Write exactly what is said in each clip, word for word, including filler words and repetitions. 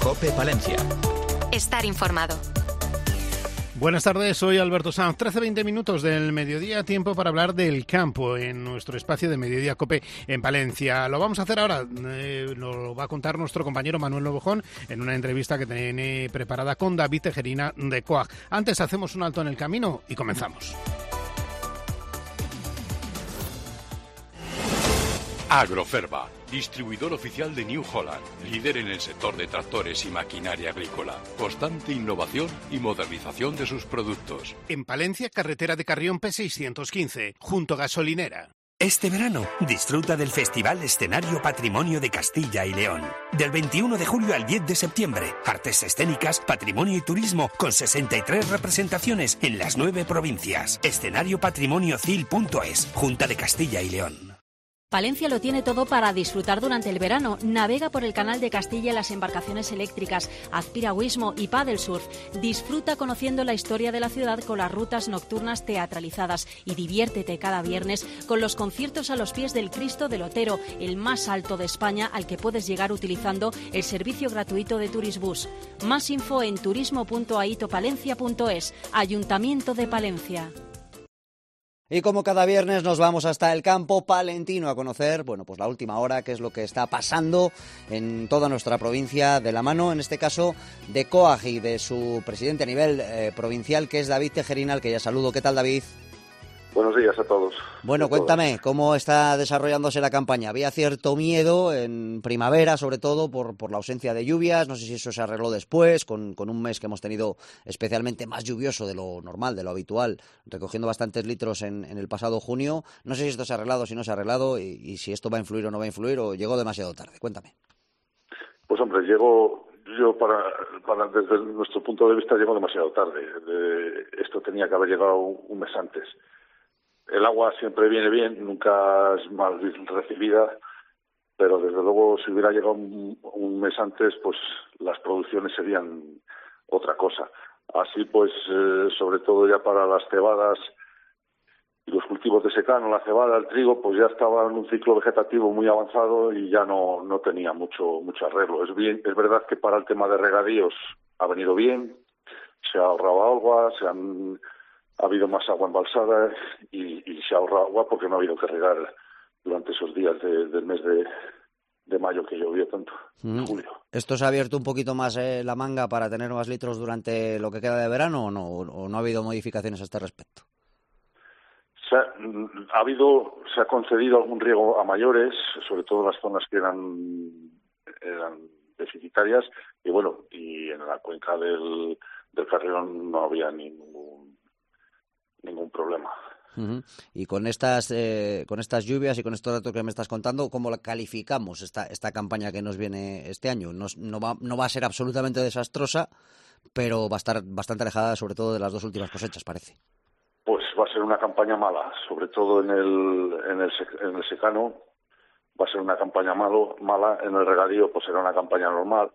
COPE Palencia. Estar informado. Buenas tardes, soy Alberto Sanz. trece veinte minutos del mediodía, tiempo para hablar del campo en nuestro espacio de Mediodía COPE en Palencia. Lo vamos a hacer ahora, eh, lo va a contar nuestro compañero Manuel Novojón en una entrevista que tiene preparada con David Tejerina de Coag. Antes hacemos un alto en el camino y comenzamos. Agroferva, distribuidor oficial de New Holland, líder en el sector de tractores y maquinaria agrícola, constante innovación y modernización de sus productos. En Palencia, carretera de Carrión P seiscientos quince, junto a gasolinera. Este verano, disfruta del Festival Escenario Patrimonio de Castilla y León. Del veintiuno de julio al diez de septiembre, artes escénicas, patrimonio y turismo, con sesenta y tres representaciones en las nueve provincias. Escenario Patrimonio Cil punto es, Junta de Castilla y León. Palencia lo tiene todo para disfrutar durante el verano. Navega por el Canal de Castilla en las embarcaciones eléctricas, haz piragüismo y paddle surf. Disfruta conociendo la historia de la ciudad con las rutas nocturnas teatralizadas y diviértete cada viernes con los conciertos a los pies del Cristo del Otero, el más alto de España, al que puedes llegar utilizando el servicio gratuito de Turisbus. Más info en turismo punto aitopalencia punto es. Ayuntamiento de Palencia. Y como cada viernes nos vamos hasta el campo palentino a conocer, bueno, pues la última hora, qué es lo que está pasando en toda nuestra provincia, de la mano, en este caso, de Coag y de su presidente a nivel eh, provincial, que es David Tejerina, al que ya saludo. ¿Qué tal, David? Buenos días a todos. Bueno, cuéntame, ¿cómo está desarrollándose la campaña? Había cierto miedo en primavera, sobre todo, por, por la ausencia de lluvias. No sé si eso se arregló después, con, con un mes que hemos tenido especialmente más lluvioso de lo normal, de lo habitual, recogiendo bastantes litros en, en el pasado junio. No sé si esto se ha arreglado, si no se ha arreglado, y, y si esto va a influir o no va a influir, o llegó demasiado tarde. Cuéntame. Pues hombre, llegó, yo para, para desde nuestro punto de vista, llegó demasiado tarde. De, esto tenía que haber llegado un mes antes. El agua siempre viene bien, nunca es mal recibida, pero desde luego si hubiera llegado un, un mes antes, pues las producciones serían otra cosa. Así pues, eh, sobre todo ya para las cebadas y los cultivos de secano, la cebada, el trigo, pues ya estaba en un ciclo vegetativo muy avanzado y ya no, no tenía mucho, mucho arreglo. Es bien, es verdad que para el tema de regadíos ha venido bien, se ha ahorrado agua, se han... ha habido más agua embalsada y, y se ha ahorrado agua porque no ha habido que regar durante esos días de, del mes de, de mayo que llovió tanto, mm. julio. ¿Esto se ha abierto un poquito más eh, la manga para tener más litros durante lo que queda de verano o no, o no ha habido modificaciones a este respecto? Se ha, ha habido, se ha concedido algún riego a mayores, sobre todo en las zonas que eran, eran deficitarias, y bueno, y en la cuenca del, del Carrión no había ningún ningún problema. Uh-huh. Y con estas eh, con estas lluvias y con estos datos que me estás contando, ¿cómo la calificamos esta esta campaña que nos viene este año? No, no va no va a ser absolutamente desastrosa, pero va a estar bastante alejada, sobre todo, de las dos últimas cosechas, parece. Pues va a ser una campaña mala, sobre todo en el en el, en el secano. Va a ser una campaña malo, mala. En el regadío pues será una campaña normal,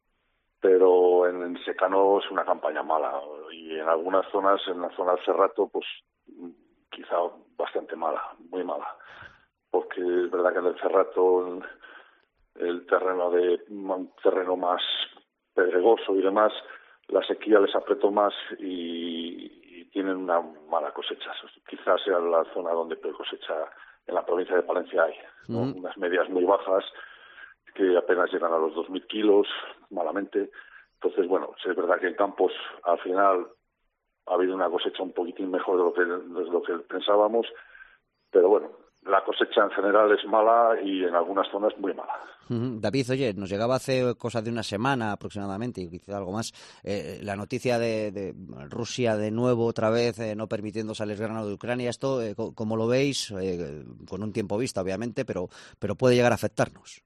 pero en el secano es una campaña mala, y en algunas zonas, en la zona del Cerrato, pues quizá bastante mala, muy mala, porque es verdad que en el Cerrato el terreno de un terreno más pedregoso y demás, la sequía les apretó más y, y tienen una mala cosecha. Quizás sea la zona donde peor cosecha en la provincia de Palencia hay, ¿no? Mm. Unas medias muy bajas que apenas llegan a los dos mil kilos, malamente. Entonces, bueno, es verdad que en campos al final ha habido una cosecha un poquitín mejor de lo que, de lo que pensábamos, pero bueno, la cosecha en general es mala y en algunas zonas muy mala. Uh-huh. David, oye, nos llegaba hace cosa de una semana aproximadamente, y quizá algo más, eh, la noticia de, de Rusia de nuevo, otra vez, eh, no permitiendo salir grano de Ucrania. Esto, eh, ¿cómo lo veis? Eh, con un tiempo vista, obviamente, pero, pero puede llegar a afectarnos.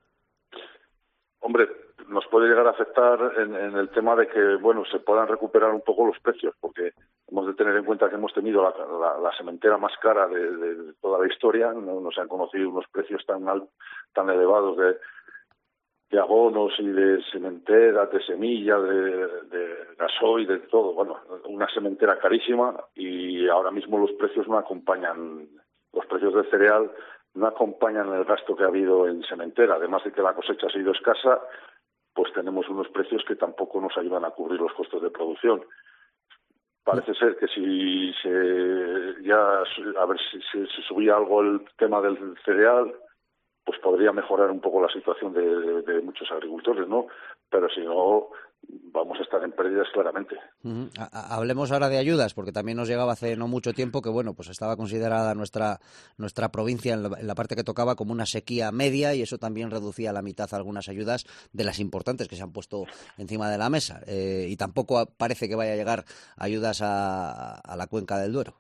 Hombre, nos puede llegar a afectar en, en el tema de que, bueno, se puedan recuperar un poco los precios, porque hemos de tener en cuenta que hemos tenido la, la, la sementera más cara de, de, de toda la historia. No, no se han conocido unos precios tan al, tan elevados de, de abonos y de sementera, de semillas, de, de gasoil, de todo. Bueno, una sementera carísima, y ahora mismo los precios no acompañan, los precios del cereal no acompañan el gasto que ha habido en sementera, además de que la cosecha ha sido escasa pues tenemos unos precios que tampoco nos ayudan a cubrir los costos de producción. Parece ser que si se ya a ver si, si, si subía algo el tema del cereal, pues podría mejorar un poco la situación de, de, de muchos agricultores, ¿no? Pero si no, vamos a estar en pérdidas claramente. Uh-huh. Hablemos ahora de ayudas, porque también nos llegaba hace no mucho tiempo que, bueno, pues estaba considerada nuestra nuestra provincia en la, en la parte que tocaba como una sequía media, y eso también reducía a la mitad algunas ayudas de las importantes que se han puesto encima de la mesa. Eh, y tampoco parece que vaya a llegar ayudas a, a la cuenca del Duero.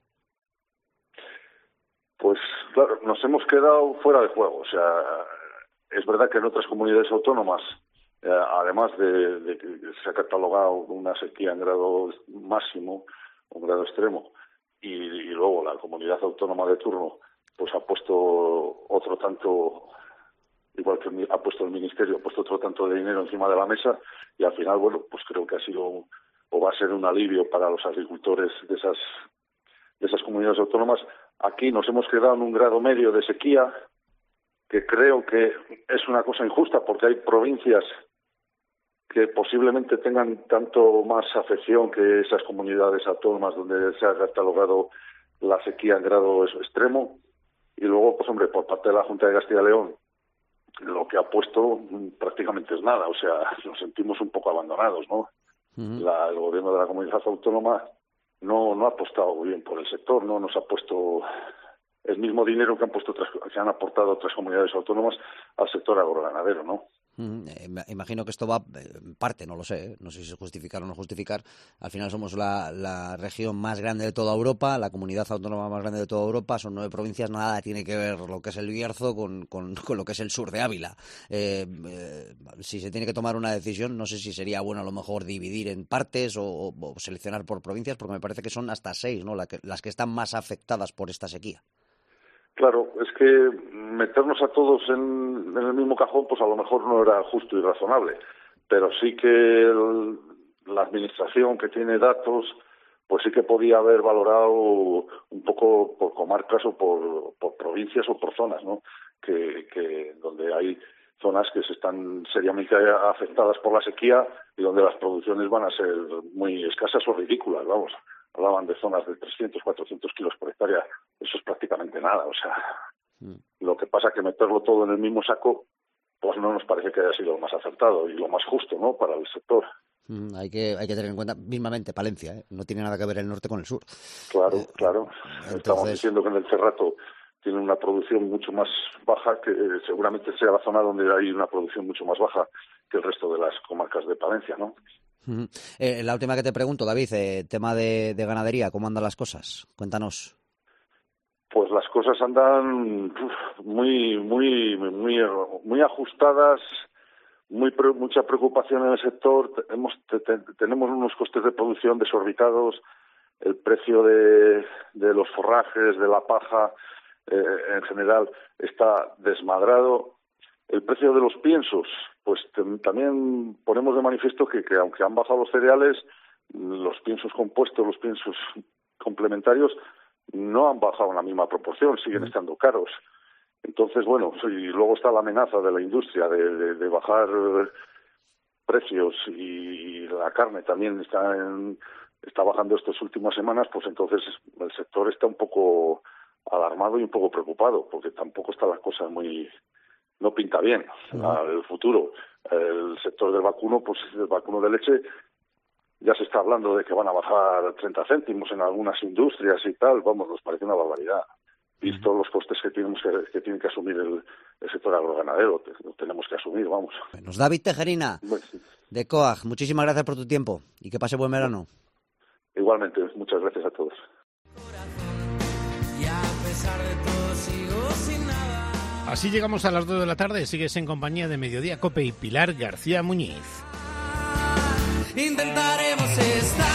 Pues claro, nos hemos quedado fuera de juego. O sea, es verdad que en otras comunidades autónomas, eh, además de, de que se ha catalogado una sequía en grado máximo, un grado extremo, y, y luego la comunidad autónoma de turno pues ha puesto otro tanto, igual que ha puesto el Ministerio, ha puesto otro tanto de dinero encima de la mesa, y al final, bueno, pues creo que ha sido o va a ser un alivio para los agricultores de esas de esas comunidades autónomas. Aquí nos hemos quedado en un grado medio de sequía, que creo que es una cosa injusta, porque hay provincias que posiblemente tengan tanto más afección que esas comunidades autónomas donde se ha catalogado la sequía en grado extremo. Y luego, pues hombre, por parte de la Junta de Castilla y León, lo que ha puesto prácticamente es nada. O sea, nos sentimos un poco abandonados, ¿no? Uh-huh. La, el gobierno de la comunidad autónoma no no ha apostado bien por el sector, no nos ha puesto el mismo dinero que han puesto otras, que han aportado otras comunidades autónomas al sector agroganadero, ¿no? Mm, eh, imagino que esto va en parte, no lo sé, ¿eh? No sé si justificar o no justificar. Al final somos la, la región más grande de toda Europa, la comunidad autónoma más grande de toda Europa, son nueve provincias, nada tiene que ver lo que es el Bierzo con, con, con lo que es el sur de Ávila. Eh, eh, si se tiene que tomar una decisión, no sé si sería bueno a lo mejor dividir en partes o, o, o seleccionar por provincias, porque me parece que son hasta seis, ¿no? La que, las que están más afectadas por esta sequía. Claro, es que meternos a todos en, en el mismo cajón, pues a lo mejor no era justo y razonable, pero sí que el, la administración que tiene datos, pues sí que podía haber valorado un poco por comarcas o por, por provincias o por zonas, ¿no? Que, que donde hay zonas que se están seriamente afectadas por la sequía y donde las producciones van a ser muy escasas o ridículas, vamos. Hablaban de zonas de trescientos, cuatrocientos kilos por hectárea. Eso es prácticamente nada. O sea, mm. Lo que pasa es que meterlo todo en el mismo saco, pues no nos parece que haya sido lo más acertado y lo más justo, ¿no?, para el sector. Mm, hay que hay que tener en cuenta, mismamente, Palencia, ¿eh? No tiene nada que ver el norte con el sur. Claro, eh, claro. Entonces... Estamos diciendo que en el Cerrato tiene una producción mucho más baja, que eh, seguramente sea la zona donde hay una producción mucho más baja que el resto de las comarcas de Palencia, ¿no? Uh-huh. Eh, la última que te pregunto, David, eh, tema de, de ganadería, ¿cómo andan las cosas? Cuéntanos. Pues las cosas andan uf, muy, muy, muy, muy ajustadas, muy pre, mucha preocupación en el sector. Tenemos, te, te, tenemos unos costes de producción desorbitados, el precio de, de los forrajes, de la paja, eh, en general está desmadrado. El precio de los piensos, pues t- también ponemos de manifiesto que, que aunque han bajado los cereales, los piensos compuestos, los piensos complementarios, no han bajado en la misma proporción, siguen estando caros. Entonces, bueno, y luego está la amenaza de la industria de, de, de bajar precios, y la carne también está en, está bajando estas últimas semanas, pues entonces el sector está un poco alarmado y un poco preocupado, porque tampoco está la cosa muy... no pinta bien uh-huh. el futuro. El sector del vacuno, pues el vacuno de leche, ya se está hablando de que van a bajar treinta céntimos en algunas industrias y tal. Vamos, nos parece una barbaridad. Visto uh-huh. los costes que tenemos que, que tiene que asumir el, el sector agroganadero, lo tenemos que asumir, vamos. Bueno, David Tejerina, bueno, sí. de COAG, muchísimas gracias por tu tiempo y que pase buen verano. Igualmente, muchas gracias a todos. Y a pesar de todo sigo sin nada. Así llegamos a las dos de la tarde. Sigues en compañía de Mediodía Cope y Pilar García Muñiz. Intentaremos estar